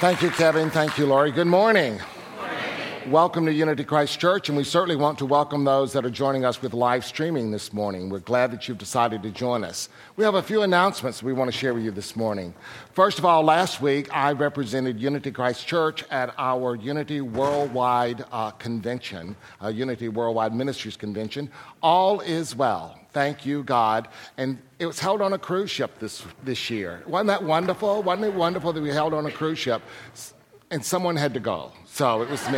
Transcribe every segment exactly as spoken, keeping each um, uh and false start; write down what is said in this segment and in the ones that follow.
Thank you, Kevin. Thank you, Lori. Good morning. Welcome to Unity Christ Church, and we certainly want to welcome those that are joining us with live streaming this morning. We're glad that you've decided to join us. We have a few announcements we want to share with you this morning. First of all, last week I represented Unity Christ Church at our Unity Worldwide uh, Convention, uh, Unity Worldwide Ministries Convention. All is well. Thank you, God. And it was held on a cruise ship this this year. Wasn't that wonderful? Wasn't it wonderful that we held on a cruise ship? And someone had to go, so it was me.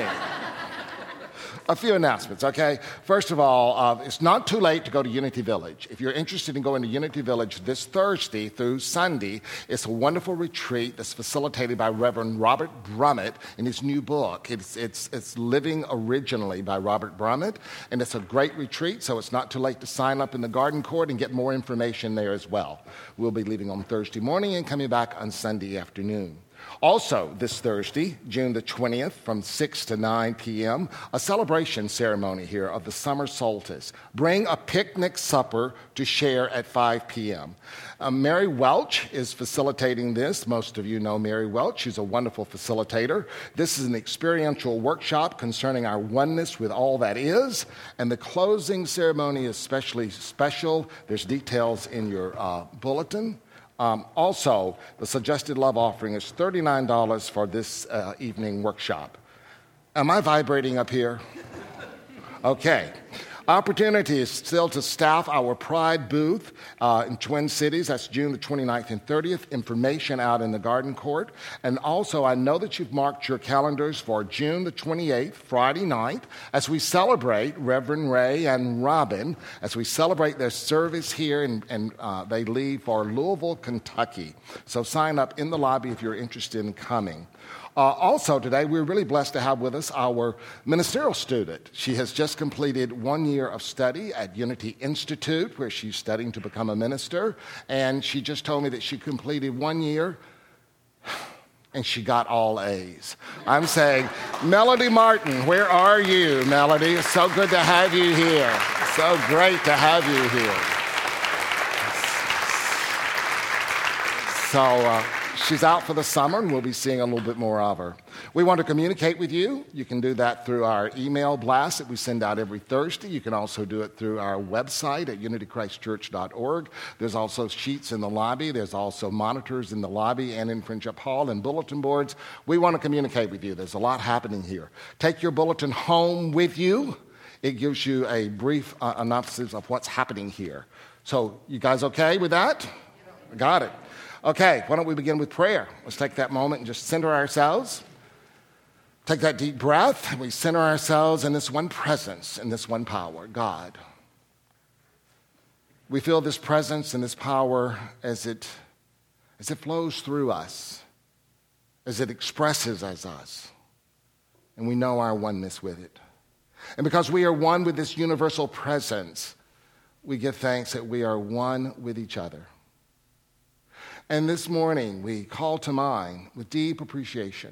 A few announcements, okay? First of all, uh, it's not too late to go to Unity Village. If you're interested in going to Unity Village this Thursday through Sunday, it's a wonderful retreat that's facilitated by Reverend Robert Brummett in his new book. It's, it's, it's Living Originally by Robert Brummett, and it's a great retreat, so it's not too late to sign up in the Garden Court and get more information there as well. We'll be leaving on Thursday morning and coming back on Sunday afternoon. Also, this Thursday, June the twentieth, from six to nine p.m., a celebration ceremony here of the summer solstice. Bring a picnic supper to share at five p.m. Uh, Mary Welch is facilitating this. Most of you know Mary Welch. She's a wonderful facilitator. This is an experiential workshop concerning our oneness with all that is, and the closing ceremony is especially special. There's details in your uh, bulletin. Um, also, the suggested love offering is thirty-nine dollars for this uh, evening workshop. Am I vibrating up here? Okay. Opportunity is still to staff our Pride booth uh, in Twin Cities. That's June the twenty-ninth and thirtieth. Information out in the Garden Court. And also, I know that you've marked your calendars for June the twenty-eighth, Friday night, as we celebrate Reverend Ray and Robin, as we celebrate their service here, and, and uh, they leave for Louisville, Kentucky. So sign up in the lobby if you're interested in coming. Uh, also today, we're really blessed to have with us our ministerial student. She has just completed one year of study at Unity Institute, where she's studying to become a minister. And she just told me that she completed one year, and she got all A's. I'm saying, Melody Martin, where are you, Melody? It's so good to have you here. So great to have you here. So, uh, she's out for the summer, and we'll be seeing a little bit more of her. We want to communicate with you. You can do that through our email blast that we send out every Thursday. You can also do it through our website at unity christ church dot org. There's also sheets in the lobby. There's also monitors in the lobby and in Friendship Hall and bulletin boards. We want to communicate with you. There's a lot happening here. Take your bulletin home with you. It gives you a brief uh, analysis of what's happening here. So you guys okay with that? Got it. Okay, why don't we begin with prayer? Let's take that moment and just center ourselves. Take that deep breath, and we center ourselves in this one presence, in this one power, God. We feel this presence and this power as it, as it flows through us, as it expresses as us, and we know our oneness with it. And because we are one with this universal presence, we give thanks that we are one with each other. And this morning, we call to mind, with deep appreciation,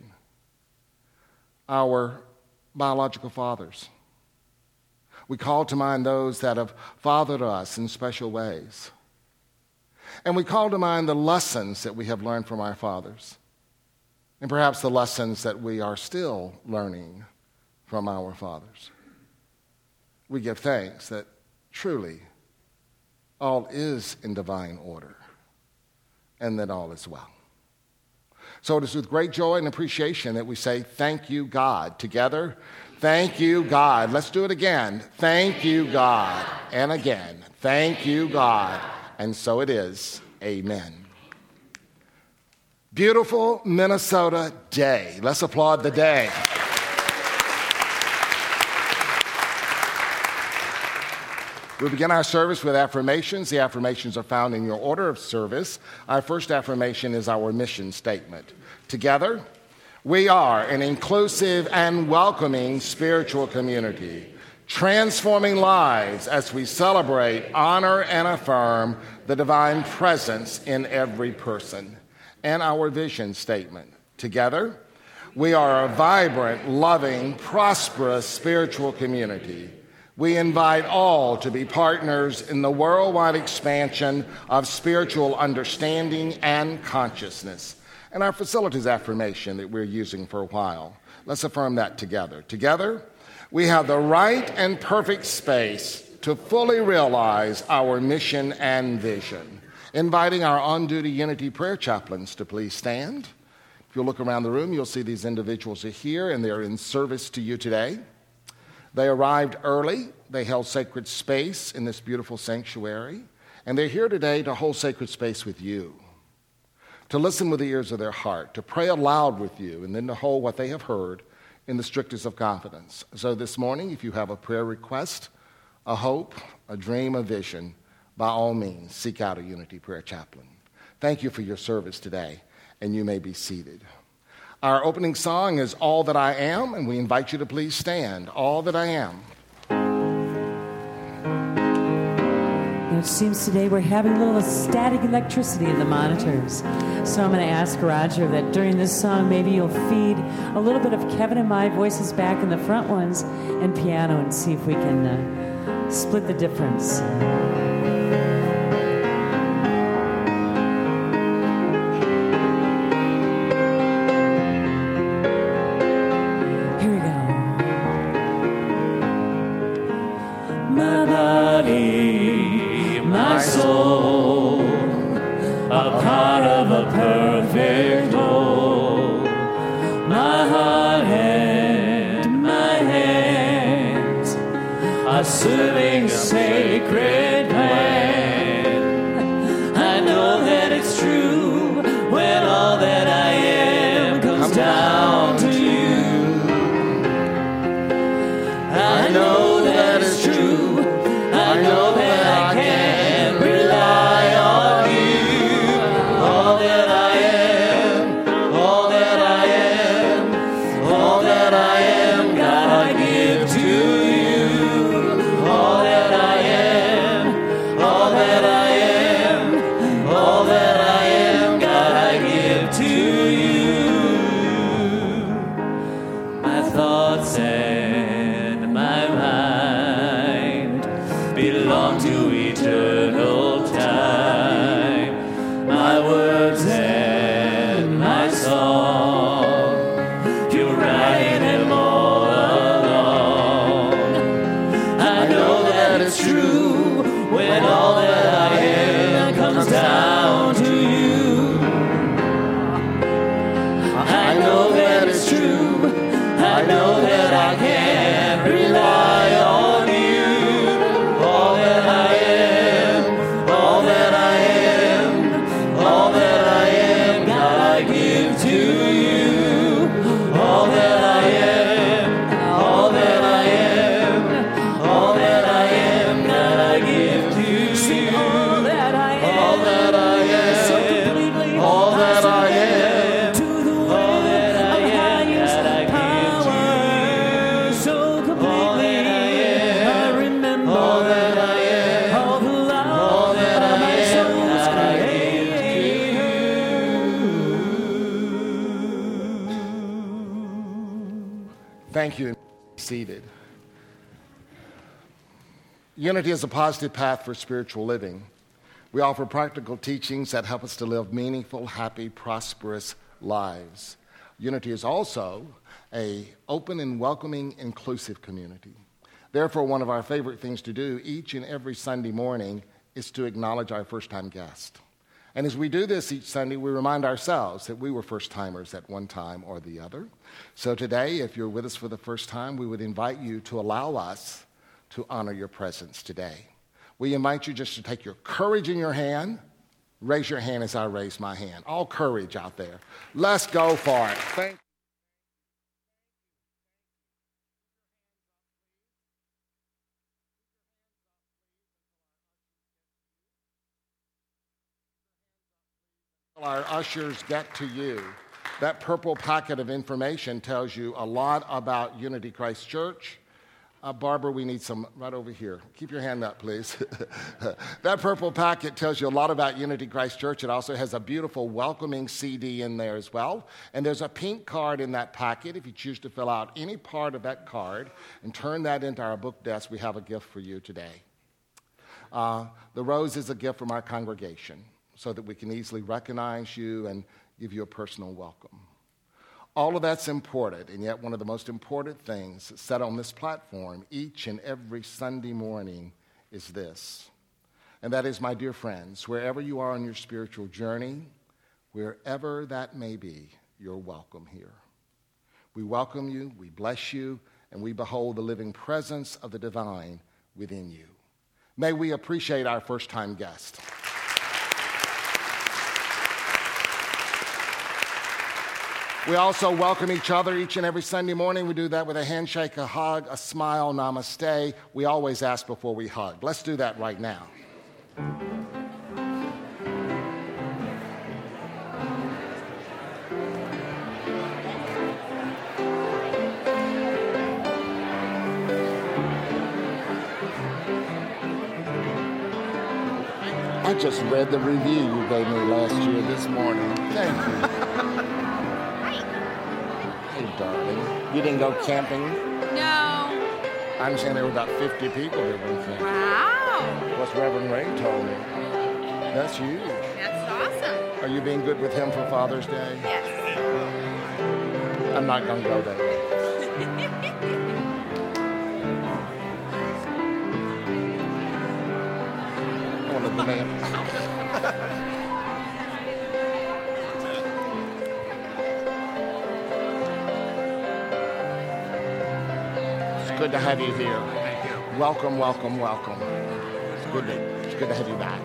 our biological fathers. We call to mind those that have fathered us in special ways. And we call to mind the lessons that we have learned from our fathers, and perhaps the lessons that we are still learning from our fathers. We give thanks that truly all is in divine order, and that all is well. So it is with great joy and appreciation that we say, thank you, God. Together, thank you, God. Let's do it again. Thank you, God. And again, thank you, God. And so it is. Amen. Beautiful Minnesota day. Let's applaud the day. We begin our service with affirmations. The affirmations are found in your order of service. Our first affirmation is our mission statement. Together, we are an inclusive and welcoming spiritual community, transforming lives as we celebrate, honor, and affirm the divine presence in every person. And our vision statement. Together, we are a vibrant, loving, prosperous spiritual community. We invite all to be partners in the worldwide expansion of spiritual understanding and consciousness. and our facilities affirmation that we're using for a while. Let's affirm that together. Together, we have the right and perfect space to fully realize our mission and vision. Inviting our on-duty Unity prayer chaplains to please stand. If you look around the room, you'll see these individuals are here, and they're in service to you today. They arrived early. They held sacred space in this beautiful sanctuary, and they're here today to hold sacred space with you, to listen with the ears of their heart, to pray aloud with you, and then to hold what they have heard in the strictest of confidence. So this morning, if you have a prayer request, a hope, a dream, a vision, by all means, seek out a Unity prayer chaplain. Thank you for your service today, and you may be seated. Our opening song is All That I Am, and we invite you to please stand. All That I Am. It seems today we're having a little static electricity in the monitors. So I'm going to ask Roger that during this song, maybe you'll feed a little bit of Kevin and my voices back in the front ones and piano and see if we can uh, split the difference. Here we go. My body, my soul, a part of a perfect whole. My heart and my hands are serving a sacred plan. I know that it's true when all that I am comes down to you. I know that it's true. I know that I can rely on you. All that I am, all that I am, all that I am, God, I give to you. All that I am, all that I am, all that I am, God, I give to you. My thoughts and my mind belong to eternal time. My words and my song, you write them all along. I know that it's true when all that I am comes down to you. I know that it's true. I know that I can rely on you. All that I am, all that I am, all that I am, God, I give to you. All that I am, all that I am, all that I am, God, I give to you. All that I am, all that I am, so completely, all that I am, to the all that I am, God, I give to you. So completely, I remember all that I am, all the love, all that I am, God, I give to you. Thank you. Be seated. Unity is a positive path for spiritual living. We offer practical teachings that help us to live meaningful, happy, prosperous lives. Unity is also an open and welcoming, inclusive community. Therefore, one of our favorite things to do each and every Sunday morning is to acknowledge our first-time guest. And as we do this each Sunday, we remind ourselves that we were first-timers at one time or the other. So today, if you're with us for the first time, we would invite you to allow us to honor your presence today. We invite you just to take your courage in your hand. Raise your hand as I raise my hand. All courage out there. Let's go for it. Thank Our ushers get to you. That purple packet of information tells you a lot about Unity Christ Church. Uh, Barbara, we need some right over here. Keep your hand up, please. That purple packet tells you a lot about Unity Christ Church. It also has a beautiful welcoming C D in there as well. And there's a pink card in that packet. If you choose to fill out any part of that card and turn that into our book desk, we have a gift for you today. Uh, the rose is a gift from our congregation so that we can easily recognize you and give you a personal welcome. All of that's important, and yet one of the most important things said on this platform each and every Sunday morning is this. And that is, my dear friends, wherever you are on your spiritual journey, wherever that may be, you're welcome here. We welcome you, we bless you, and we behold the living presence of the divine within you. May we appreciate our first-time guest. We also welcome each other each and every Sunday morning. We do that with a handshake, a hug, a smile, namaste. We always ask before we hug. Let's do that right now. I just read the review you gave me last year this morning. Thank you. Hey, darling. You didn't go camping? No. I'm saying there were about fifty people that went camping. Wow. What Reverend Ray told me. That's huge. That's awesome. Are you being good with him for Father's Day? Yes. I'm not going to go that way. One of the men. It's good to have you here. Thank you. Welcome, welcome, welcome. It's good to, it's good to have you back.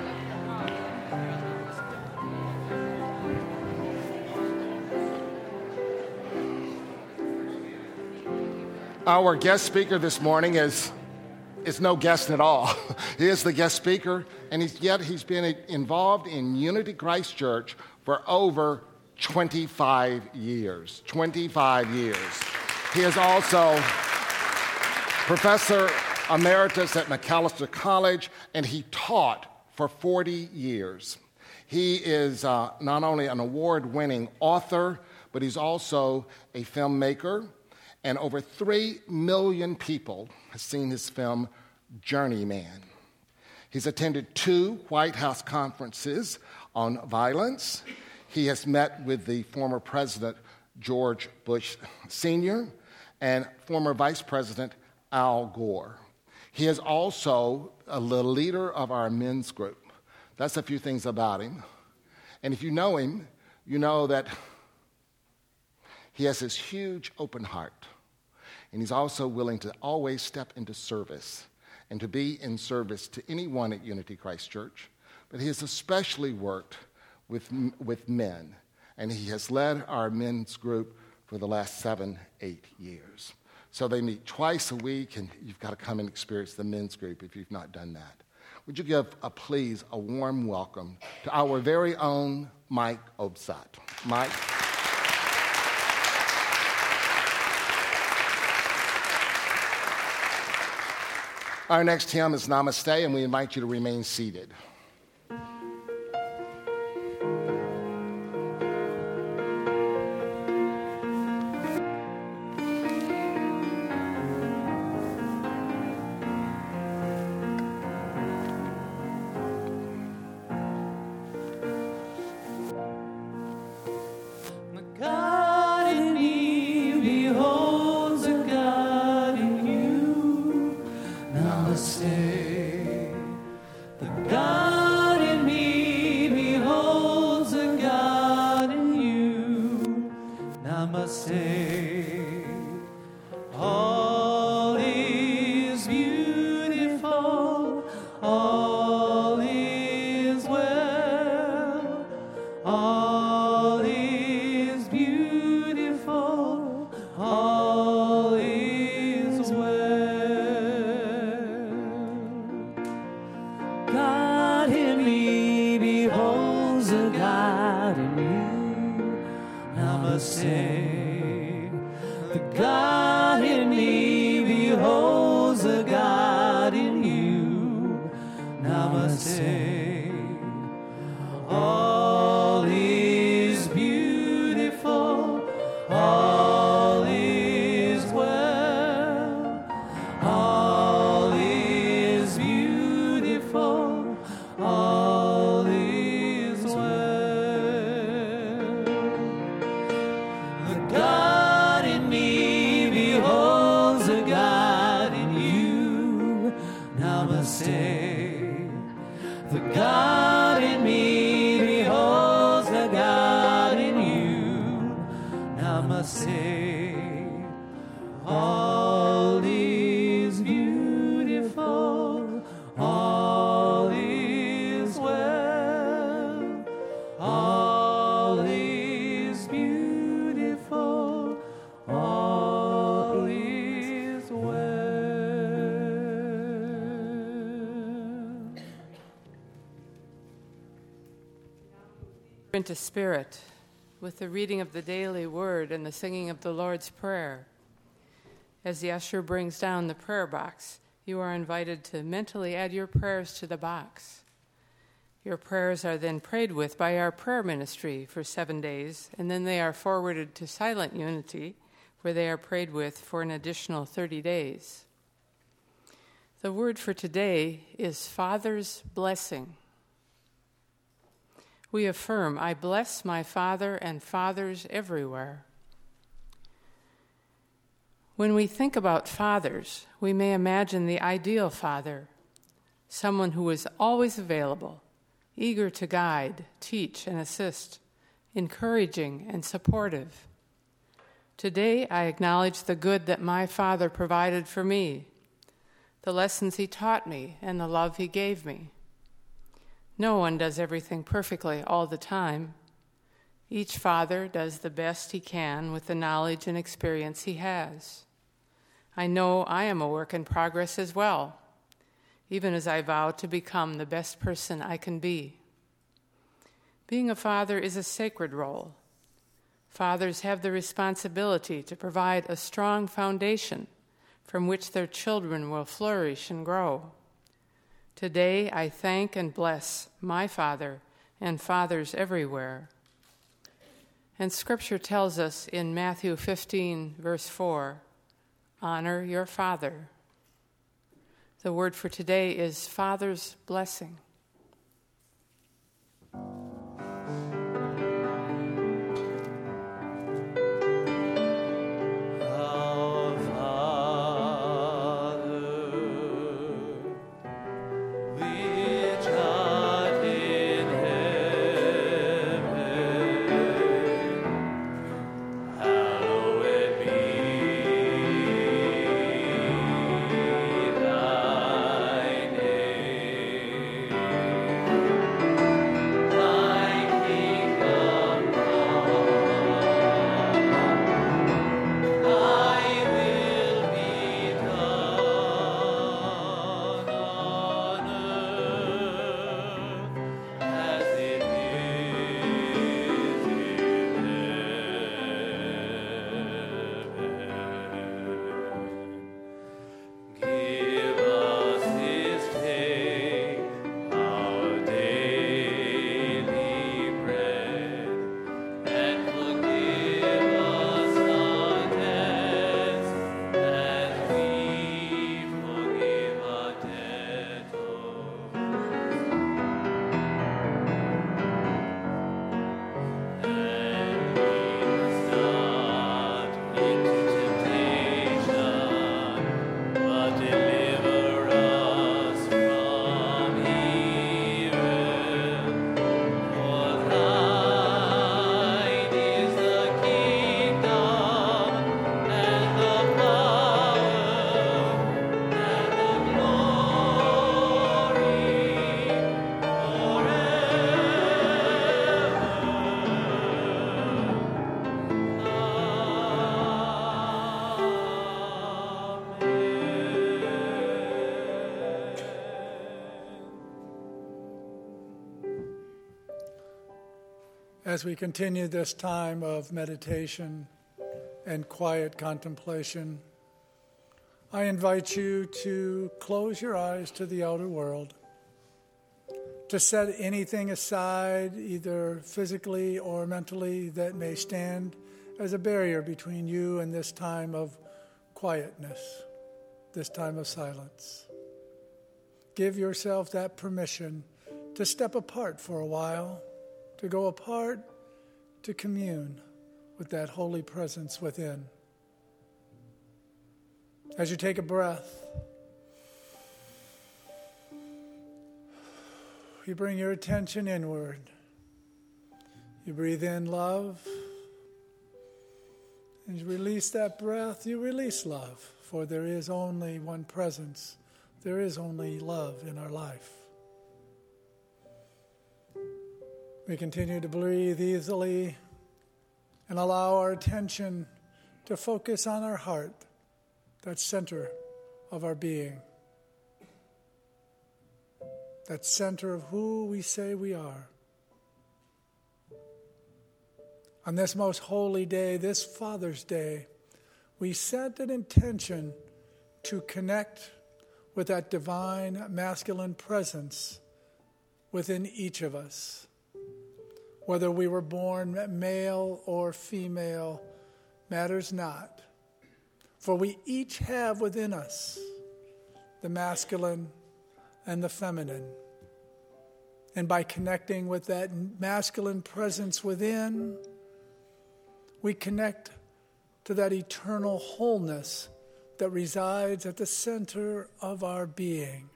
Our guest speaker this morning is, is no guest at all. He is the guest speaker, and he's, yet he's been involved in Unity Christ Church for over twenty-five years. twenty-five years. He is also Professor Emeritus at Macalester College, and he taught for forty years. He is uh, not only an award-winning author, but he's also a filmmaker, and over three million people have seen his film, Journeyman. He's attended two White House conferences on violence. He has met with the former President George Bush Senior and former Vice President Al Gore. He is also a, the leader of our men's group. That's a few things about him. And if you know him, you know that he has this huge open heart. And he's also willing to always step into service and to be in service to anyone at Unity Christ Church. But he has especially worked with, with men, and he has led our men's group for the last seven, eight years. So they meet twice a week, and you've got to come and experience the men's group if you've not done that. Would you give, a, please, a warm welcome to our very own Mike Obsat. Mike. Our next hymn is Namaste, and we invite you to remain seated. All is well. must say, all is beautiful, all is well, all is beautiful, all is well. Into spirit with the reading of the daily word and the singing of the Lord's Prayer. As the usher brings down the prayer box, you are invited to mentally add your prayers to the box. Your prayers are then prayed with by our prayer ministry for seven days, and then they are forwarded to Silent Unity, where they are prayed with for an additional thirty days. The word for today is Father's Blessing. We affirm, I bless my Father and fathers everywhere. When we think about fathers, we may imagine the ideal father, someone who is always available, eager to guide, teach, and assist, encouraging and supportive. Today, I acknowledge the good that my father provided for me, the lessons he taught me, and the love he gave me. No one does everything perfectly all the time. Each father does the best he can with the knowledge and experience he has. I know I am a work in progress as well, even as I vow to become the best person I can be. Being a father is a sacred role. Fathers have the responsibility to provide a strong foundation from which their children will flourish and grow. Today, I thank and bless my Father and fathers everywhere. And Scripture tells us in Matthew fifteen, verse four, honor your father. The word for today is Father's Blessing. As we continue this time of meditation and quiet contemplation, I invite you to close your eyes to the outer world, to set anything aside, either physically or mentally, that may stand as a barrier between you and this time of quietness, this time of silence. Give yourself that permission to step apart for a while, to go apart, to commune with that holy presence within. As you take a breath, you bring your attention inward. You breathe in love, As you release that breath, you release love, for there is only one presence. There is only love in our life. We continue to breathe easily and allow our attention to focus on our heart, that center of our being, that center of who we say we are. On this most holy day, this Father's Day, we set an intention to connect with that divine masculine presence within each of us. Whether we were born male or female matters not, for we each have within us the masculine and the feminine. And by connecting with that masculine presence within, we connect to that eternal wholeness that resides at the center of our being.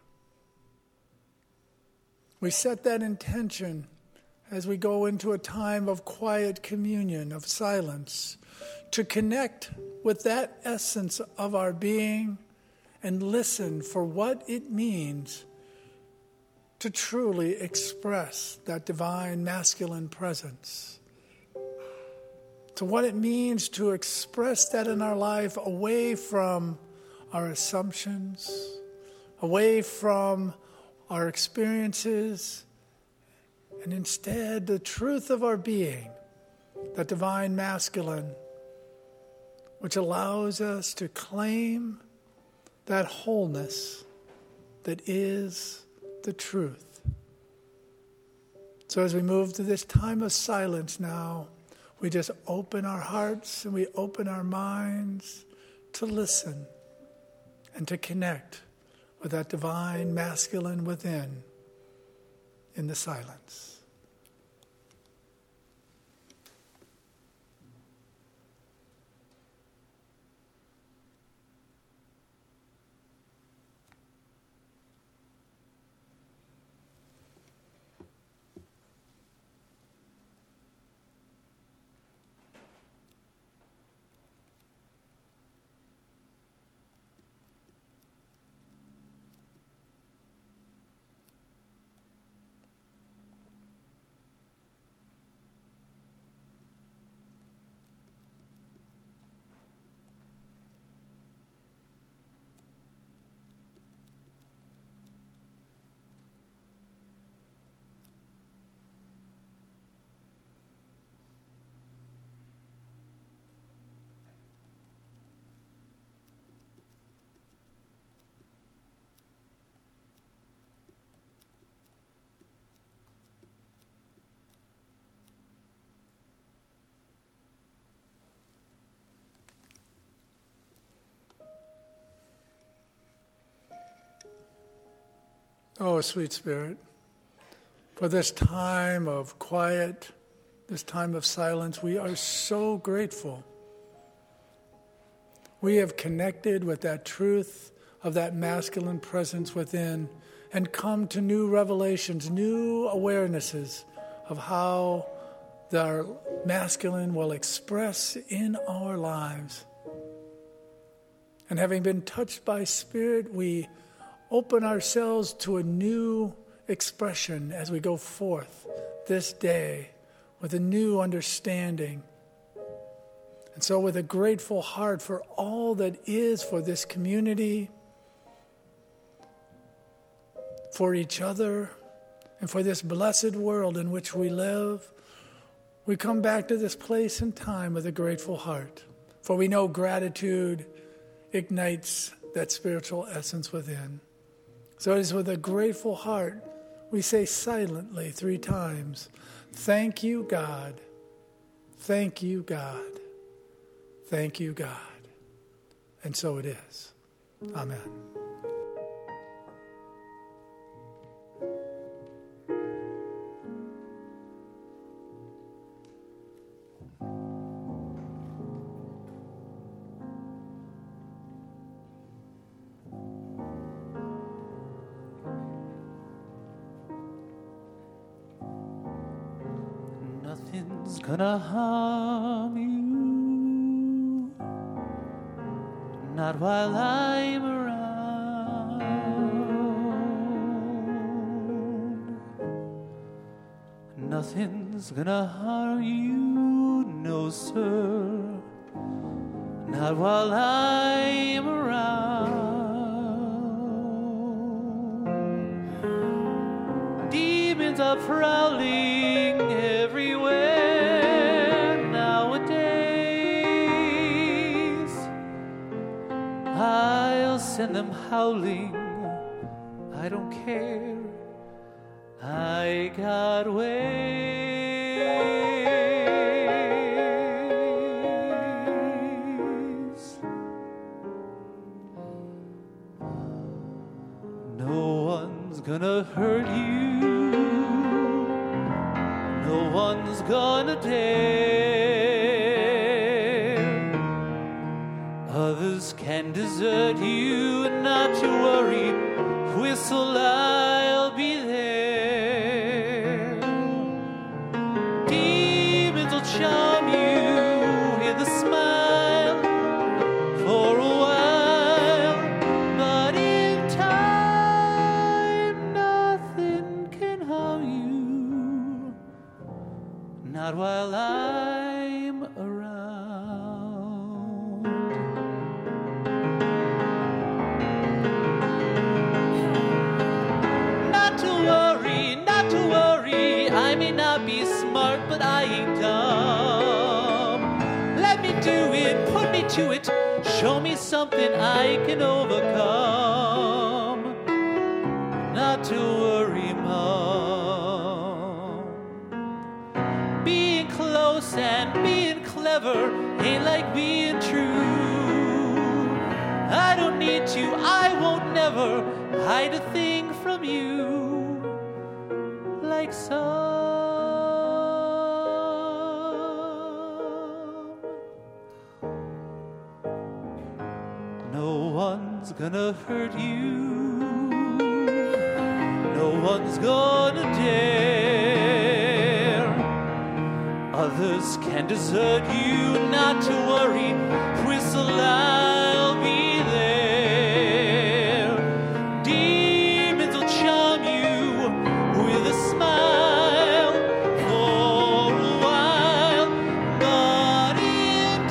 We set that intention as we go into a time of quiet communion, of silence, to connect with that essence of our being and listen for what it means to truly express that divine masculine presence. To what it means to express that in our life away from our assumptions, away from our experiences, and instead the truth of our being, that divine masculine, which allows us to claim that wholeness that is the truth. So as we move to this time of silence now, we just open our hearts and we open our minds to listen and to connect with that divine masculine within in the silence. Oh, sweet Spirit, for this time of quiet, this time of silence, we are so grateful. We have connected with that truth of that masculine presence within and come to new revelations, new awarenesses of how our masculine will express in our lives. And having been touched by Spirit, we open ourselves to a new expression as we go forth this day with a new understanding. And so with a grateful heart for all that is for this community, for each other, and for this blessed world in which we live, we come back to this place and time with a grateful heart. For we know gratitude ignites that spiritual essence within. So it is with a grateful heart we say silently three times, thank you, God. Thank you, God. Thank you, God. And so it is. Amen. Nothing's gonna harm you. not while I'm around. Nothing's gonna harm you, no sir, not while I'm around. Demons are prowling everywhere nowadays. I'll send them howling, I don't care, I got ways. No one's gonna hurt you, no one's gonna dare. Others can desert you, not to worry, whistle, I'll be there. Demons will charm you with a smile for a while, but in time nothing can harm you, not while I'm around. Not to worry, not to worry, I may not be smart, but I ain't dumb. Let me do it, put me to it, show me something I can overcome. Not to worry, Mom. Being close and being clever ain't like being true. I don't need to, I won't never hide a thing from you, like some. No one's gonna hurt you, no one's gonna dare. Others can desert you, not to worry, whistle, I'll be there. Demons will charm you with a smile for a while, but in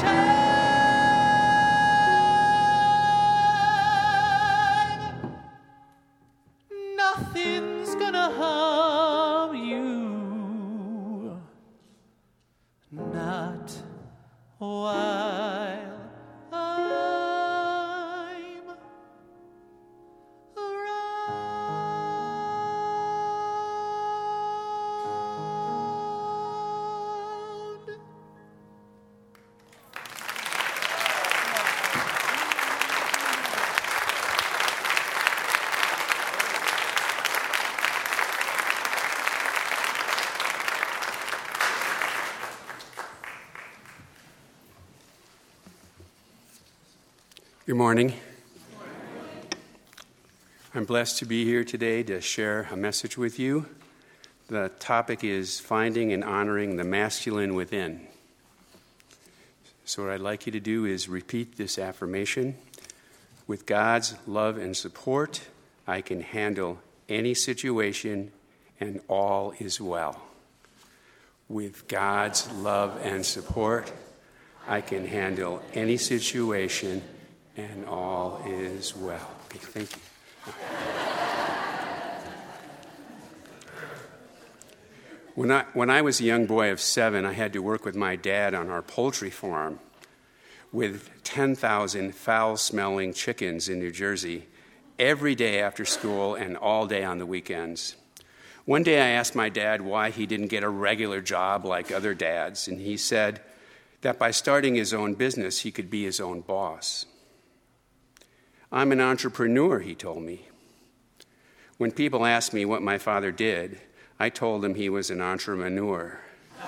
time nothing's gonna harm you, not while I'm around. Good morning. I'm blessed to be here today to share a message with you. The topic is finding and honoring the masculine within. So what I'd like you to do is repeat this affirmation. With God's love and support, I can handle any situation and all is well. With God's love and support, I can handle any situation and all is well. Okay, thank you. When I, when I was a young boy of seven, I had to work with my dad on our poultry farm with ten thousand foul-smelling chickens in New Jersey every day after school and all day on the weekends. One day I asked my dad why he didn't get a regular job like other dads, and he said that by starting his own business, he could be his own boss. I'm an entrepreneur, he told me. When people asked me what my father did, I told them he was an entrepreneur.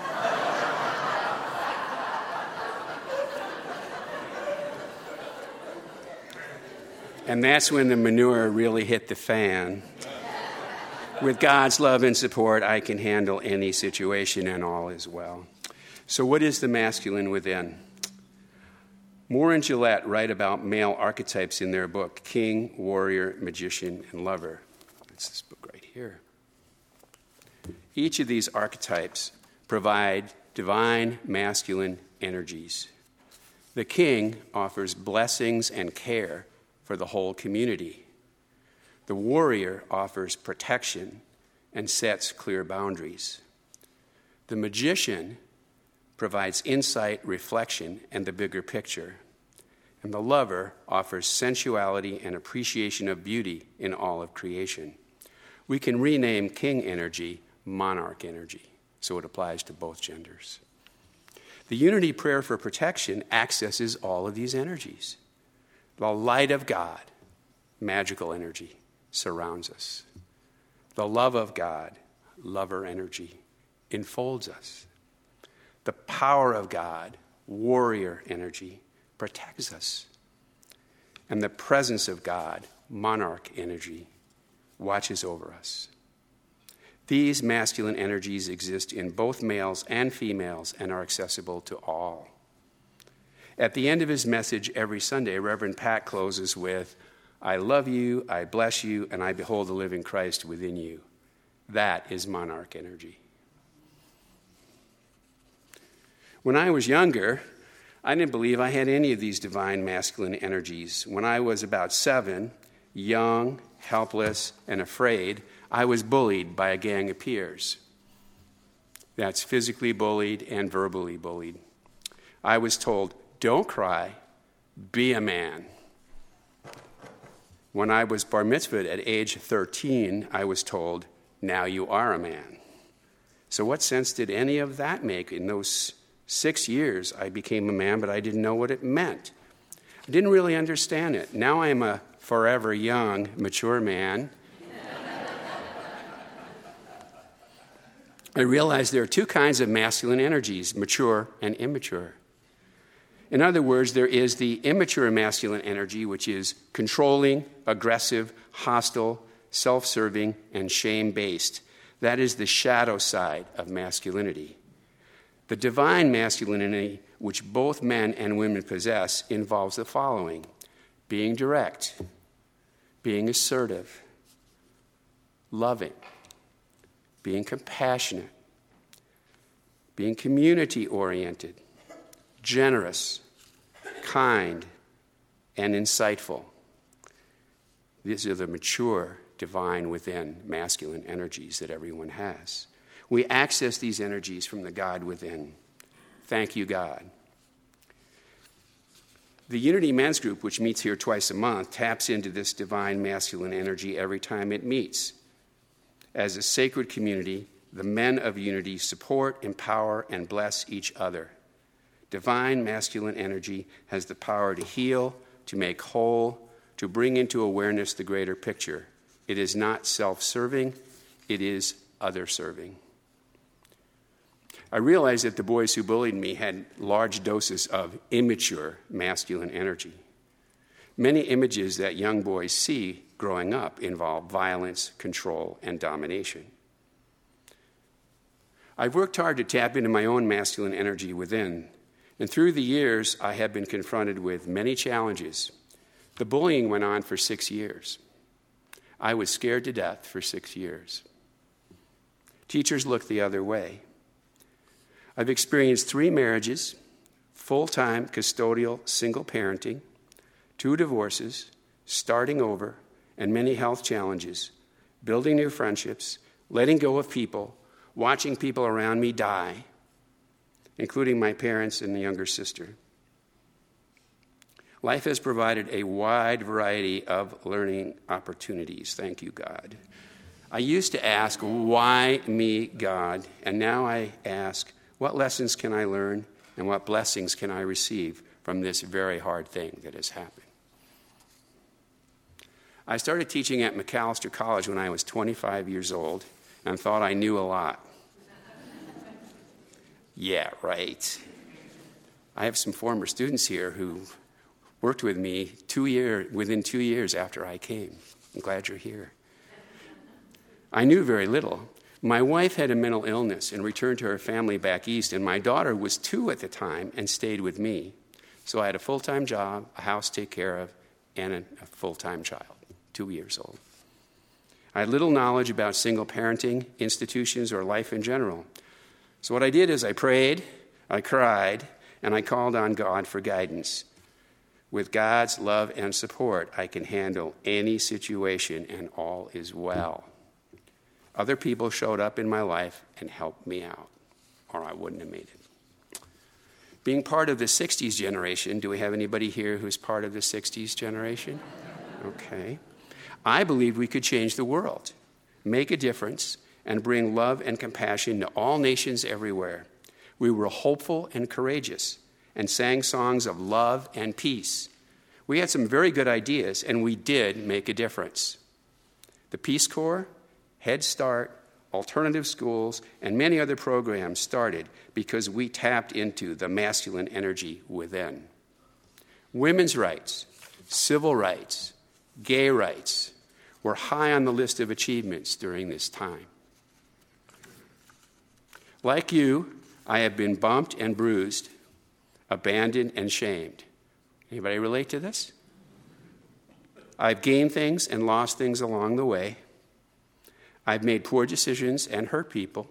And that's when the manure really hit the fan. With God's love and support, I can handle any situation and all is well. So what is the masculine within? Moore and Gillette write about male archetypes in their book, King, Warrior, Magician, and Lover. That's this book right here. Each of these archetypes provide divine masculine energies. The king offers blessings and care for the whole community. The warrior offers protection and sets clear boundaries. The magician provides insight, reflection, and the bigger picture. And the lover offers sensuality and appreciation of beauty in all of creation. We can rename king energy monarch energy, so it applies to both genders. The unity prayer for protection accesses all of these energies. The light of God, magical energy, surrounds us. The love of God, lover energy, enfolds us. The power of God, warrior energy, protects us. And the presence of God, monarch energy, watches over us. These masculine energies exist in both males and females and are accessible to all. At the end of his message every Sunday, Reverend Pat closes with, I love you, I bless you, and I behold the living Christ within you. That is monarch energy. When I was younger, I didn't believe I had any of these divine masculine energies. When I was about seven, young, helpless, and afraid, I was bullied by a gang of peers. That's physically bullied and verbally bullied. I was told, don't cry, be a man. When I was bar mitzvahed at age thirteen, I was told, now you are a man. So what sense did any of that make? In those six years, I became a man, but I didn't know what it meant. I didn't really understand it. Now I'm a forever young, mature man. I realized there are two kinds of masculine energies, mature and immature. In other words, there is the immature masculine energy, which is controlling, aggressive, hostile, self-serving, and shame-based. That is the shadow side of masculinity. The divine masculinity, which both men and women possess, involves the following: being direct, being assertive, loving, being compassionate, being community-oriented, generous, kind, and insightful. These are the mature, divine within masculine energies that everyone has. We access these energies from the God within. Thank you, God. The Unity Men's Group, which meets here twice a month, taps into this divine masculine energy every time it meets. As a sacred community, the men of Unity support, empower, and bless each other. Divine masculine energy has the power to heal, to make whole, to bring into awareness the greater picture. It is not self-serving, it is other-serving. I realized that the boys who bullied me had large doses of immature masculine energy. Many images that young boys see growing up involve violence, control, and domination. I've worked hard to tap into my own masculine energy within, and through the years, I have been confronted with many challenges. The bullying went on for six years. I was scared to death for six years. Teachers looked the other way. I've experienced three marriages, full-time custodial single parenting, two divorces, starting over, and many health challenges, building new friendships, letting go of people, watching people around me die, including my parents and the younger sister. Life has provided a wide variety of learning opportunities. Thank you, God. I used to ask, why me, God? And now I ask, what lessons can I learn and what blessings can I receive from this very hard thing that has happened? I started teaching at Macalester College when I was twenty-five years old and thought I knew a lot. Yeah, right. I have some former students here who worked with me two year, within two years after I came. I'm glad you're here. I knew very little. My wife had a mental illness and returned to her family back east, and my daughter was two at the time and stayed with me. So I had a full-time job, a house to take care of, and a, a full-time child, two years old. I had little knowledge about single parenting, institutions, or life in general. So what I did is I prayed, I cried, and I called on God for guidance. With God's love and support, I can handle any situation, and all is well. Other people showed up in my life and helped me out, or I wouldn't have made it. Being part of the sixties generation, do we have anybody here who's part of the sixties generation? Okay. I believe we could change the world, make a difference, and bring love and compassion to all nations everywhere. We were hopeful and courageous and sang songs of love and peace. We had some very good ideas, and we did make a difference. The Peace Corps, Head Start, alternative schools, and many other programs started because we tapped into the masculine energy within. Women's rights, civil rights, gay rights were high on the list of achievements during this time. Like you, I have been bumped and bruised, abandoned and shamed. Anybody relate to this? I've gained things and lost things along the way. I've made poor decisions and hurt people,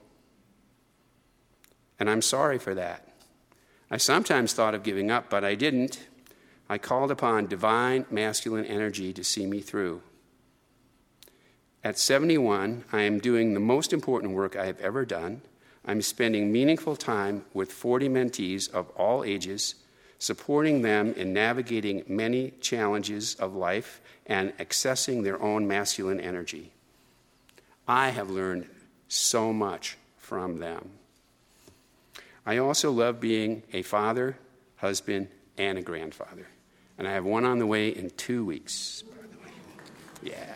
and I'm sorry for that. I sometimes thought of giving up, but I didn't. I called upon divine masculine energy to see me through. At seventy-one, I am doing the most important work I have ever done. I'm spending meaningful time with forty mentees of all ages, supporting them in navigating many challenges of life and accessing their own masculine energy. I have learned so much from them. I also love being a father, husband, and a grandfather. And I have one on the way in two weeks, by the way. Yeah.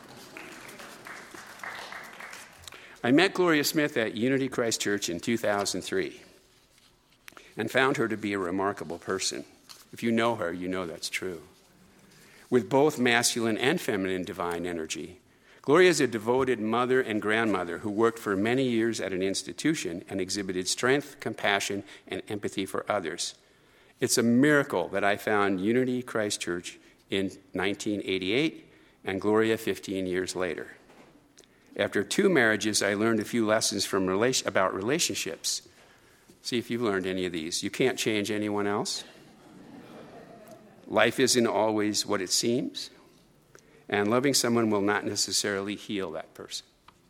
I met Gloria Smith at Unity Christ Church in two thousand three and found her to be a remarkable person. If you know her, you know that's true. With both masculine and feminine divine energy, Gloria is a devoted mother and grandmother who worked for many years at an institution and exhibited strength, compassion, and empathy for others. It's a miracle that I found Unity Christ Church in nineteen eighty-eight and Gloria fifteen years later. After two marriages, I learned a few lessons from rela- about relationships. See if you've learned any of these. You can't change anyone else. Life isn't always what it seems. And loving someone will not necessarily heal that person.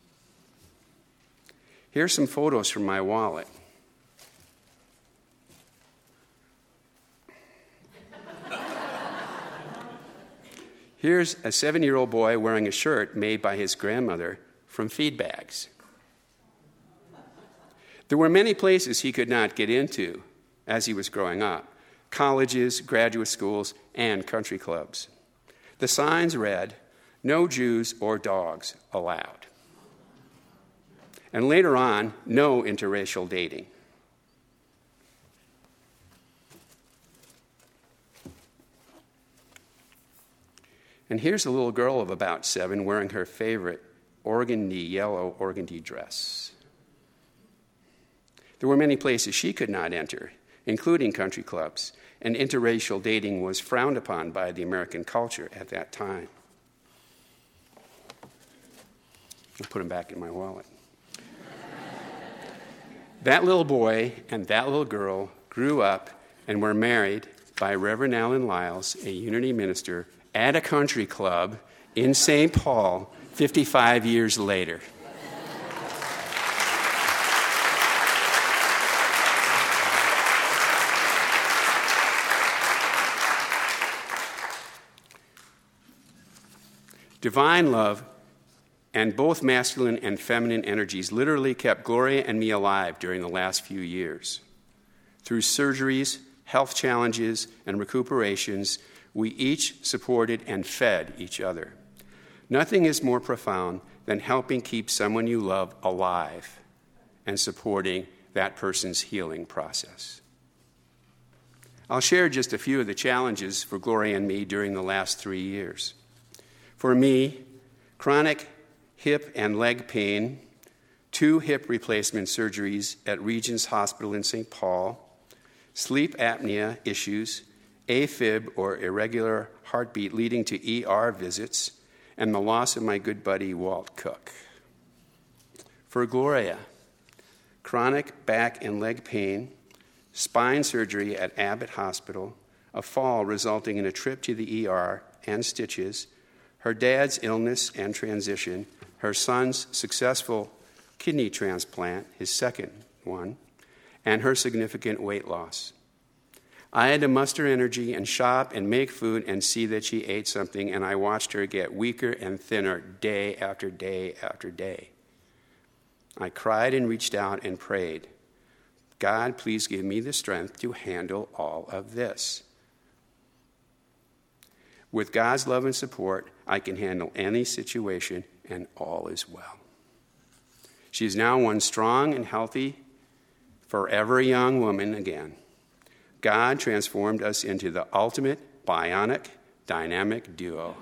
Here's some photos from my wallet. Here's a seven-year-old boy wearing a shirt made by his grandmother from feed bags. There were many places he could not get into as he was growing up: colleges, graduate schools, and country clubs. The signs read, "No Jews or dogs allowed." And later on, no interracial dating. And here's a little girl of about seven wearing her favorite organdy, yellow organdy dress. There were many places she could not enter, including country clubs, and interracial dating was frowned upon by the American culture at that time. I'll put them back in my wallet. That little boy and that little girl grew up and were married by Reverend Alan Lyles, a Unity minister, at a country club in Saint Paul fifty-five years later. Divine love and both masculine and feminine energies literally kept Gloria and me alive during the last few years. Through surgeries, health challenges, and recuperations, we each supported and fed each other. Nothing is more profound than helping keep someone you love alive and supporting that person's healing process. I'll share just a few of the challenges for Gloria and me during the last three years. For me, chronic hip and leg pain, two hip replacement surgeries at Regents Hospital in Saint Paul, sleep apnea issues, AFib or irregular heartbeat leading to E R visits, and the loss of my good buddy Walt Cook. For Gloria, chronic back and leg pain, spine surgery at Abbott Hospital, a fall resulting in a trip to the E R and stitches, her dad's illness and transition, her son's successful kidney transplant, his second one, and her significant weight loss. I had to muster energy and shop and make food and see that she ate something, and I watched her get weaker and thinner day after day after day. I cried and reached out and prayed, God, please give me the strength to handle all of this. With God's love and support, I can handle any situation, and all is well. She is now one strong and healthy, forever young woman again. God transformed us into the ultimate bionic dynamic duo.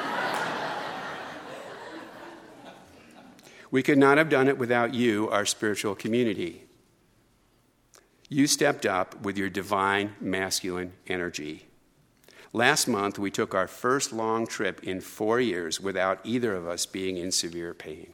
We could not have done it without you, our spiritual community. You stepped up with your divine masculine energy. Last month, we took our first long trip in four years without either of us being in severe pain.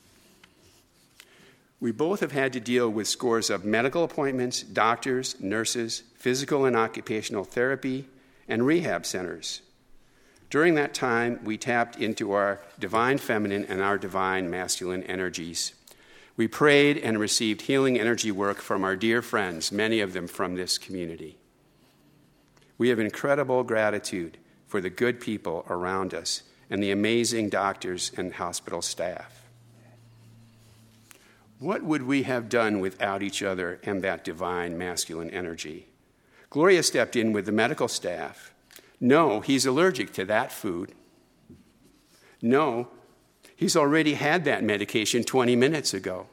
We both have had to deal with scores of medical appointments, doctors, nurses, physical and occupational therapy, and rehab centers. During that time, we tapped into our divine feminine and our divine masculine energies. We prayed and received healing energy work from our dear friends, many of them from this community. We have incredible gratitude for the good people around us and the amazing doctors and hospital staff. What would we have done without each other and that divine masculine energy? Gloria stepped in with the medical staff. No, he's allergic to that food. No, he's already had that medication twenty minutes ago.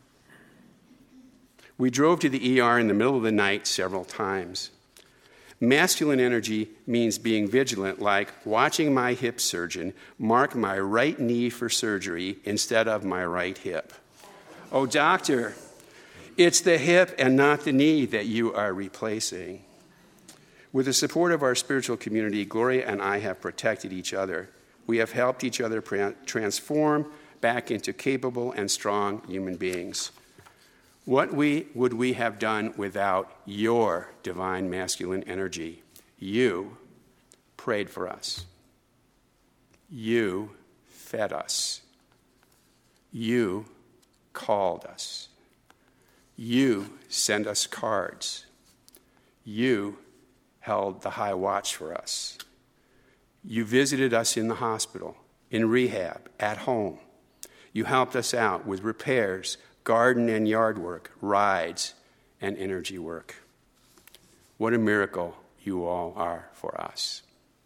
We drove to the E R in the middle of the night several times. Masculine energy means being vigilant, like watching my hip surgeon mark my right knee for surgery instead of my right hip. Oh, doctor, it's the hip and not the knee that you are replacing. With the support of our spiritual community, Gloria and I have protected each other. We have helped each other transform back into capable and strong human beings. What we, would we have done without your divine masculine energy? You prayed for us. You fed us. You called us. You sent us cards. You held the high watch for us. You visited us in the hospital, in rehab, at home. You helped us out with repairs, garden and yard work, rides, and energy work. What a miracle you all are for us.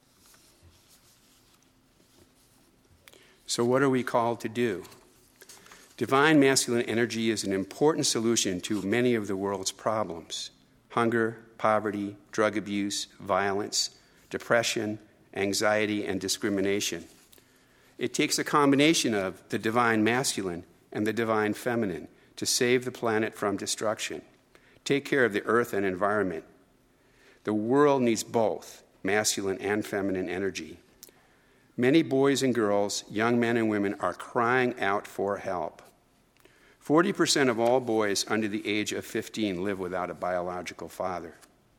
So what are we called to do? Divine masculine energy is an important solution to many of the world's problems: hunger, poverty, drug abuse, violence, depression, anxiety, and discrimination. It takes a combination of the divine masculine and the divine feminine to save the planet from destruction, take care of the earth and environment. The world needs both masculine and feminine energy. Many boys and girls, young men and women, are crying out for help. forty percent of all boys under the age of fifteen live without a biological father.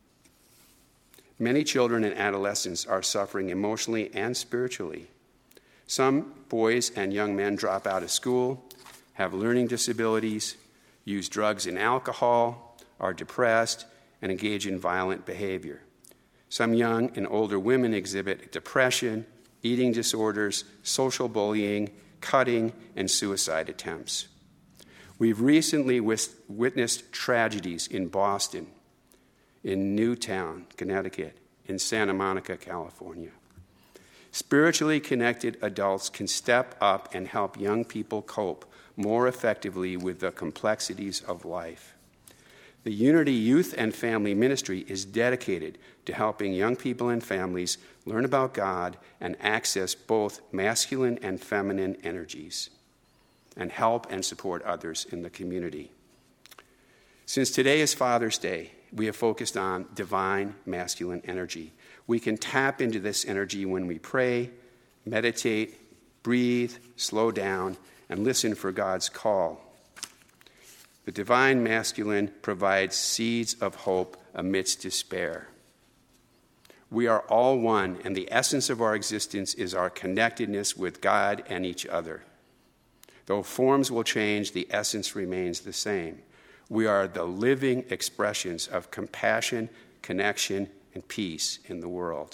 Many children and adolescents are suffering emotionally and spiritually. Some boys and young men drop out of school, have learning disabilities, use drugs and alcohol, are depressed, and engage in violent behavior. Some young and older women exhibit depression, eating disorders, social bullying, cutting, and suicide attempts. We've recently witnessed tragedies in Boston, in Newtown, Connecticut, in Santa Monica, California. Spiritually connected adults can step up and help young people cope more effectively with the complexities of life. The Unity Youth and Family Ministry is dedicated to helping young people and families learn about God and access both masculine and feminine energies, and help and support others in the community. Since today is Father's Day, we have focused on divine masculine energy. We can tap into this energy when we pray, meditate, breathe, slow down, and listen for God's call. The divine masculine provides seeds of hope amidst despair. We are all one, and the essence of our existence is our connectedness with God and each other. Though forms will change, the essence remains the same. We are the living expressions of compassion, connection, and peace in the world.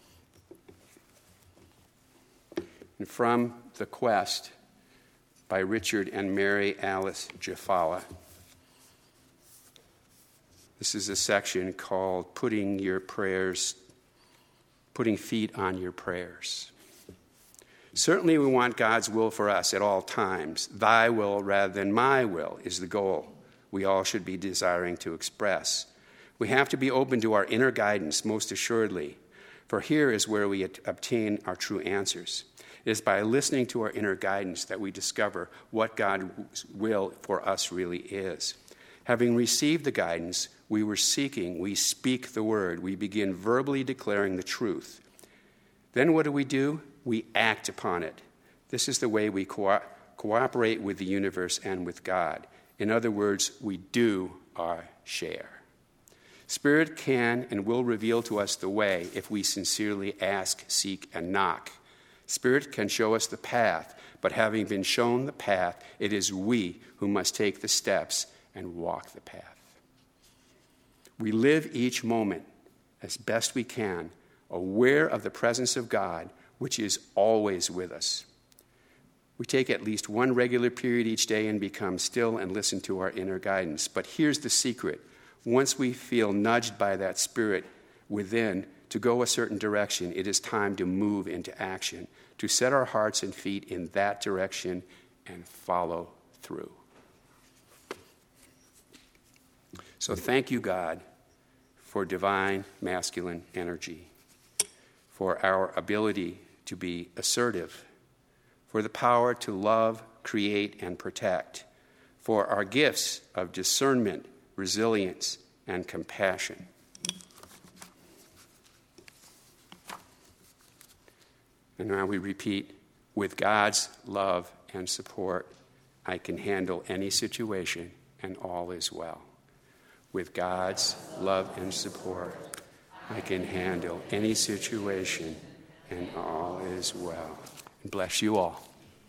And from The Quest by Richard and Mary Alice Jafala. This is a section called Putting Your Prayers, Putting Feet on Your Prayers. Certainly we want God's will for us at all times. Thy will rather than my will is the goal we all should be desiring to express. We have to be open to our inner guidance, most assuredly, for here is where we obtain our true answers. It is by listening to our inner guidance that we discover what God's will for us really is. Having received the guidance we were seeking, we speak the word. We begin verbally declaring the truth. Then what do we do? We act upon it. This is the way we co- cooperate with the universe and with God. In other words, we do our share. Spirit can and will reveal to us the way if we sincerely ask, seek, and knock. Spirit can show us the path, but having been shown the path, it is we who must take the steps and walk the path. We live each moment as best we can, aware of the presence of God, which is always with us. We take at least one regular period each day and become still and listen to our inner guidance. But here's the secret. Once we feel nudged by that spirit within to go a certain direction, it is time to move into action, to set our hearts and feet in that direction and follow through. So thank you, God, for divine masculine energy, for our ability to be assertive, for the power to love, create, and protect, for our gifts of discernment, resilience, and compassion. And now we repeat, with God's love and support, I can handle any situation and all is well. With God's love and support, I can handle any situation and all is well. And bless you all.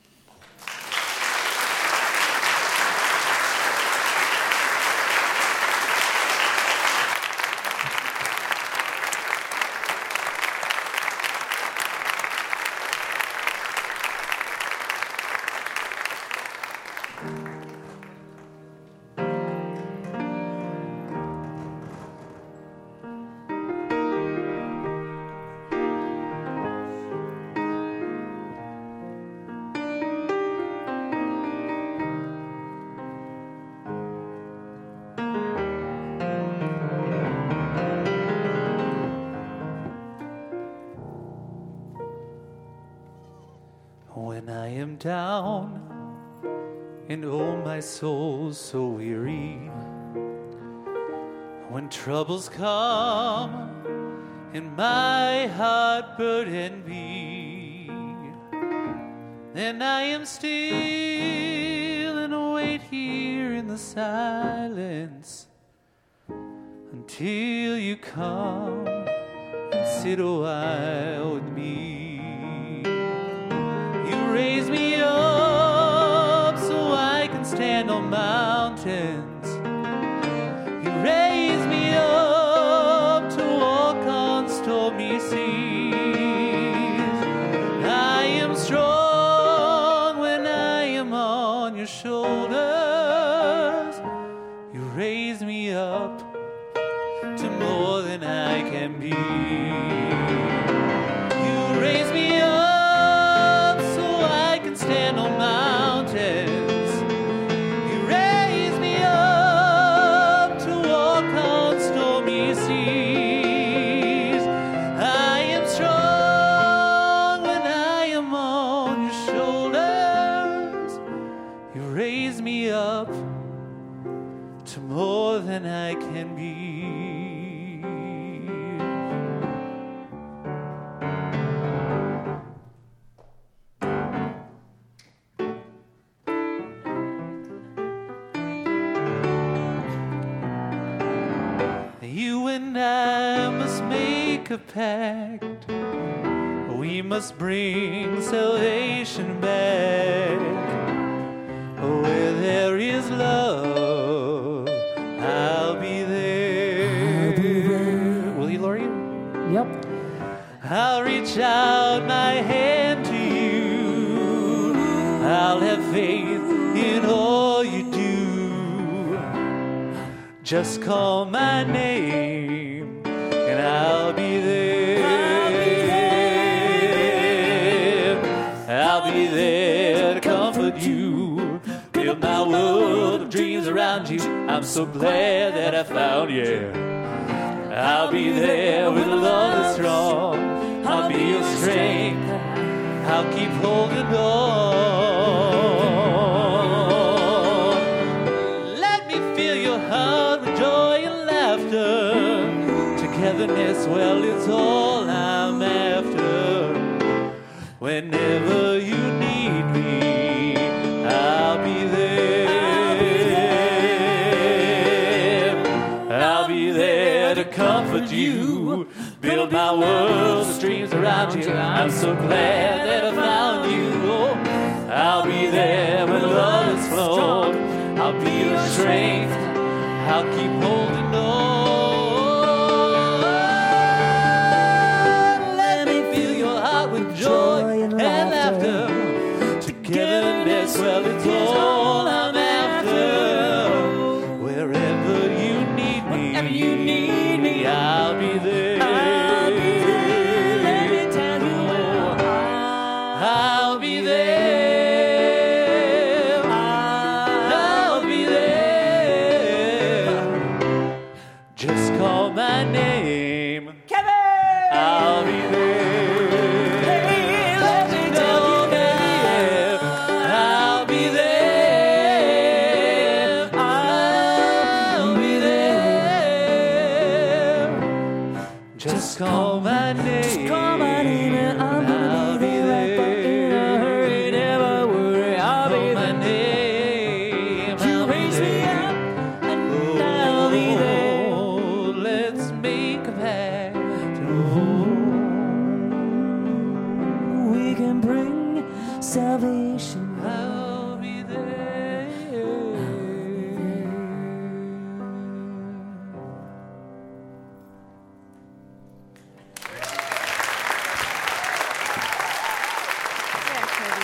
When I am down and oh my soul so weary, when troubles come and my heart burden be, then I am still and wait here in the silence until you come and sit a while with me. Raise me up so I can stand on mountains. You raise me up to walk on stormy seas. I am strong when I am on your shoulders. You raise me up to more than I can be. You raise me up stand on mountains. You raise me up to walk on stormy seas. I am strong when I am on your shoulders. You raise me up to more than I can be. I must make a pact. We must bring salvation back. Where there is love, I'll be there. I'll be there. Will you, Lori? Yep. I'll reach out my hand to you. I'll have faith in all you do. Just call my name and I'll be there. I'll be there to comfort you. Build my world of dreams around you. I'm so glad that I found you. I'll be there with a love that's strong. I'll be your strength. I'll keep holding on. Let me fill your heart with joy and laughter. Togetherness, well, it's all I'm after. Whenever you need me, I'll be there. I'll be there to comfort you. Build my world of dreams around you. I'm so glad that I found you. Oh, I'll be there when love is flown. I'll be your strength. I'll keep holding on. Let me fill your heart with joy and laughter. Togetherness, well, it's all I'm after. Wherever you need me, wherever you need me, I'll be there. I'll be there. I'll be there. Just call my name. Kevin! I'll be there. Hey, let me know that I'll be there. I'll be there. Just call my name. Just call my name and I'll be there. Salvation, I'll be there. Yeah, Cody.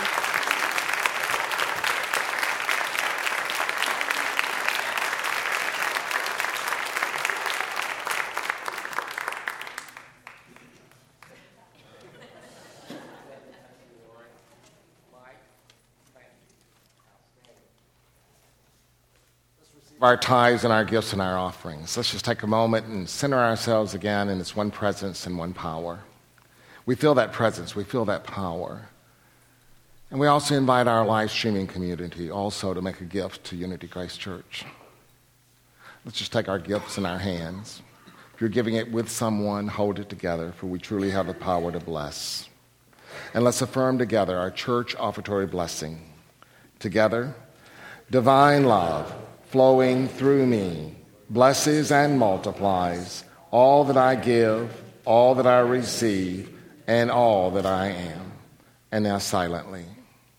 Our tithes and our gifts and our offerings. Let's just take a moment and center ourselves again in this one presence and one power. We feel that presence. We feel that power. And we also invite our live streaming community also to make a gift to Unity Grace Church. Let's just take our gifts in our hands. If you're giving it with someone, hold it together, for we truly have the power to bless. And let's affirm together our church offertory blessing. Together, divine love flowing through me blesses and multiplies all that I give, all that I receive, and all that I am. And now silently.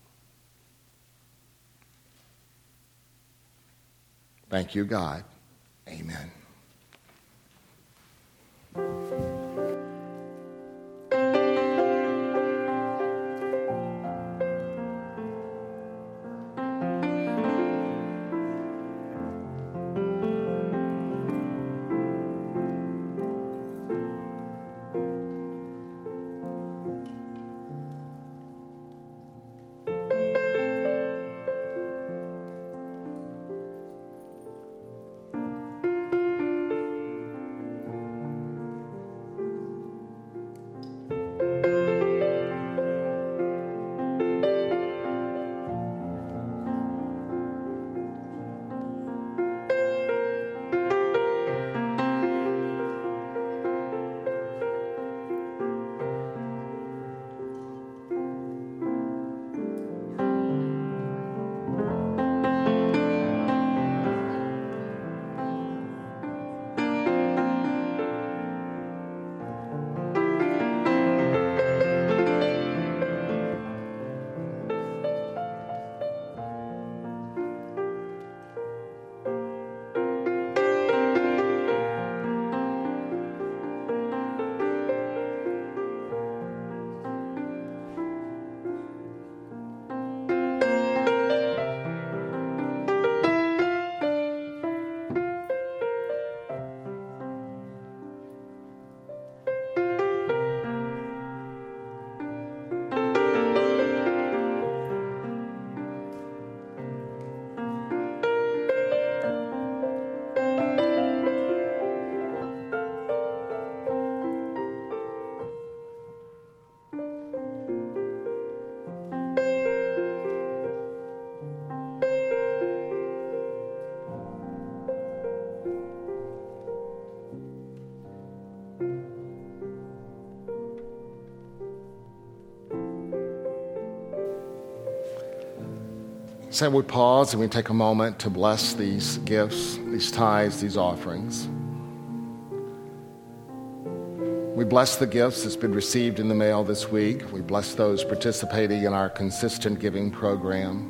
Thank you, God. Amen. So we pause and we take a moment to bless these gifts, these tithes, these offerings. We bless the gifts that's been received in the mail this week. We bless those participating in our consistent giving program.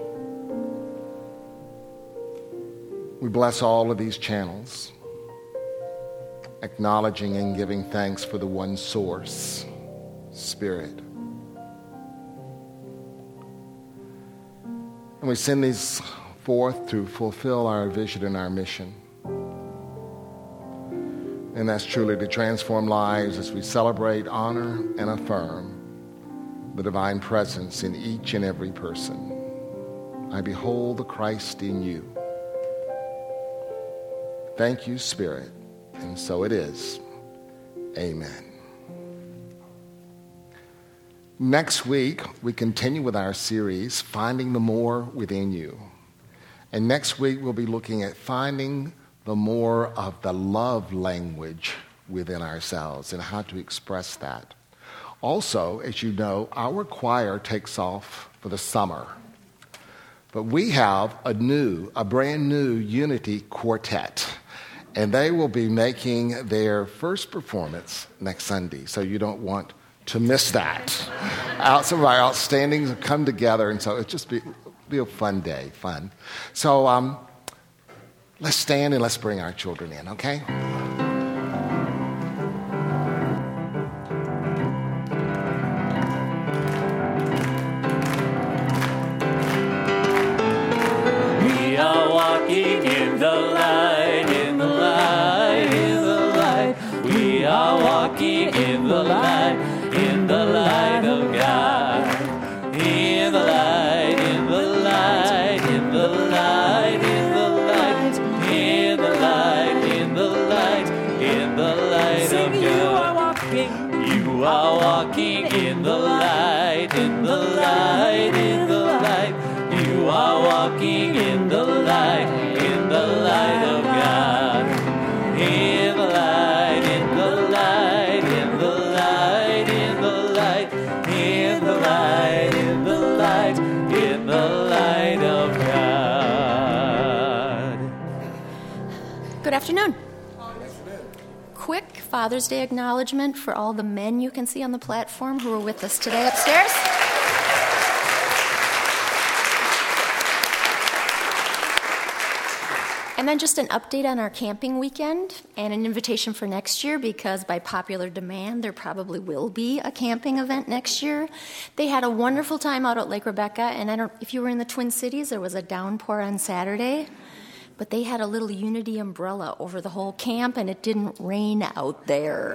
We bless all of these channels, acknowledging and giving thanks for the one source, Spirit. And we send these forth to fulfill our vision and our mission. And that's truly to transform lives as we celebrate, honor, and affirm the divine presence in each and every person. I behold the Christ in you. Thank you, Spirit. And so it is. Amen. Next week, we continue with our series, Finding the More Within You. And next week, we'll be looking at finding the more of the love language within ourselves and how to express that. Also, as you know, our choir takes off for the summer. But we have a new, a brand new Unity Quartet. And they will be making their first performance next Sunday. So you don't want to miss that. Out, some of our outstandings have come together, and so it'll just be, be a fun day, fun. So um, let's stand and let's bring our children in, okay? We are walking in the light, in the light, in the light. We are walking in the light. In the light of God, in the light, in the light, in the light, in the light, in the light, in the light, in the light of God. You are walking, you are walking in the light, in the light, in the light. You are walking in the light, in the light of God, in the light, in the light, in the light. In the light, in the light, in the light of God. Good afternoon. Quick Father's Day acknowledgement for all the men you can see on the platform who are with us today upstairs. And then just an update on our camping weekend and an invitation for next year, because by popular demand, there probably will be a camping event next year. They had a wonderful time out at Lake Rebecca, and I don't, if you were in the Twin Cities, there was a downpour on Saturday, but they had a little Unity umbrella over the whole camp, and it didn't rain out there.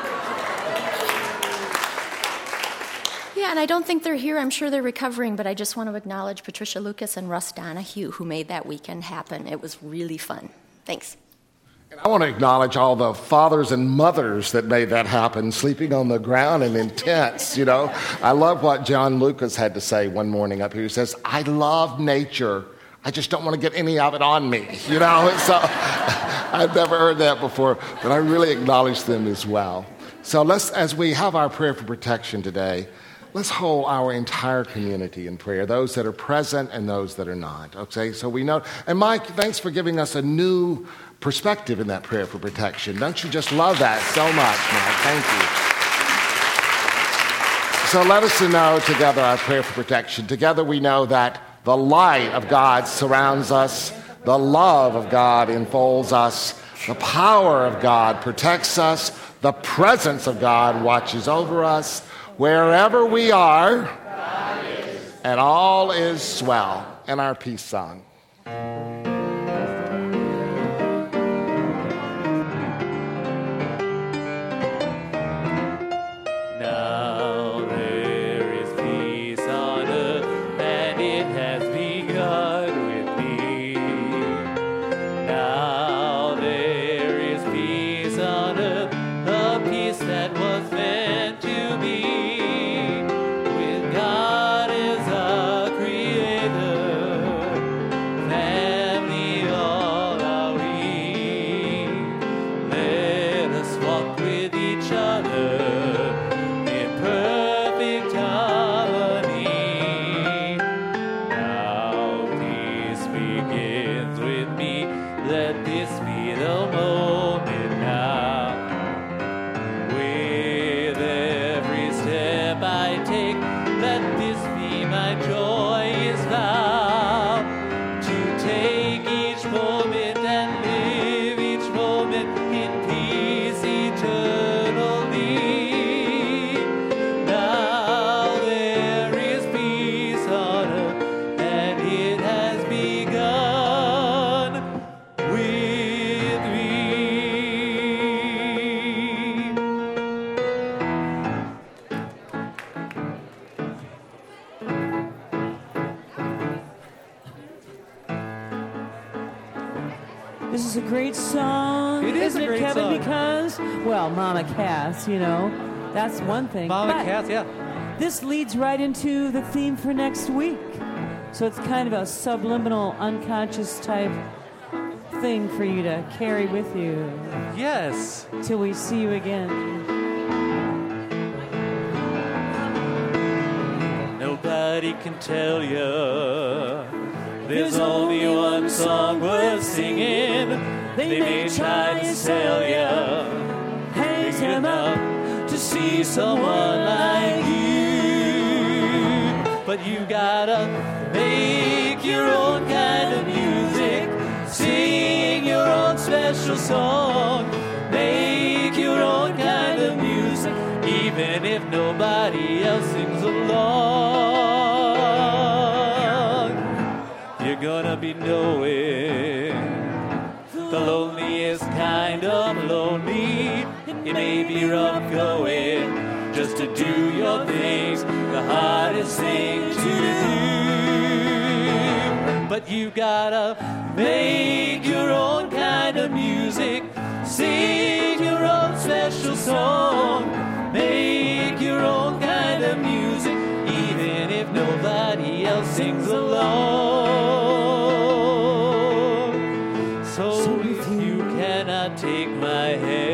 Yeah, and I don't think they're here. I'm sure they're recovering, but I just want to acknowledge Patricia Lucas and Russ Donahue, who made that weekend happen. It was really fun. Thanks. And I want to acknowledge all the fathers and mothers that made that happen, sleeping on the ground and in tents, you know. I love what John Lucas had to say one morning up here. He says, I love nature. I just don't want to get any of it on me, you know. So I've never heard that before, but I really acknowledge them as well. So let's, as we have our prayer for protection today, let's hold our entire community in prayer, those that are present and those that are not, okay? So we know, and Mike, thanks for giving us a new perspective in that prayer for protection. Don't you just love that so much, Mike? Thank you. So let us know together our prayer for protection. Together we know that the light of God surrounds us, the love of God enfolds us, the power of God protects us, the presence of God watches over us. Wherever we are, and all is swell. And our peace song. Now there is peace on earth, and it has begun with me. Now there is peace on earth, a peace that was meant to be. God is a creator, family This is a great song. It is isn't a great it, Kevin? song. Because, well, Mama Cass, you know, that's one thing. Mama But Cass, yeah. this leads right into the theme for next week. So it's kind of a subliminal, unconscious type thing for you to carry with you Yes. till we see you again. Nobody can tell you there's only one song worth singing. They may try to sell you Hangs big him up. enough to see someone like you. But you gotta make your own kind of music, sing your own special song, make your own kind of music, even if nobody else sings along. You're gonna be knowing the loneliest kind of lonely. It may be rough going just to do your things, the hardest thing to do. But you gotta make your own kind of music, sing your own special song, make your own kind of music, even if nobody else sings along. So, so if you cannot take my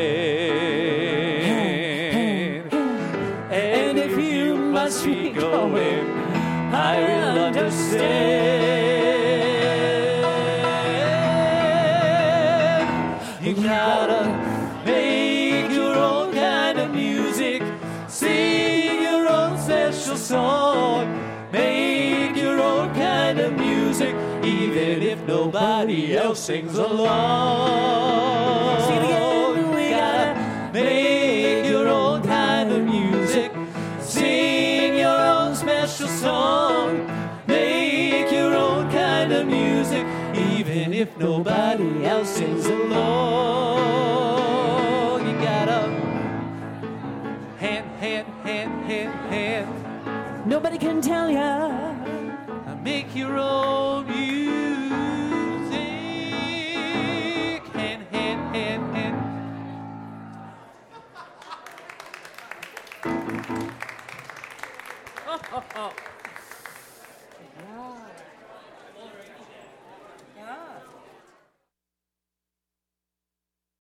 hand, and if you must be going, I will understand. You gotta make your own kind of music, sing your own special song, make your own kind of music, even if nobody else sings along. Sing it again. We gotta make your own kind of music, sing your own special song, make your own kind of music, even if nobody else sings along. You gotta hand, hand, hand, hand, hand. Nobody can tell ya. Make your own music. Hand, hand, hand, hand. Yeah.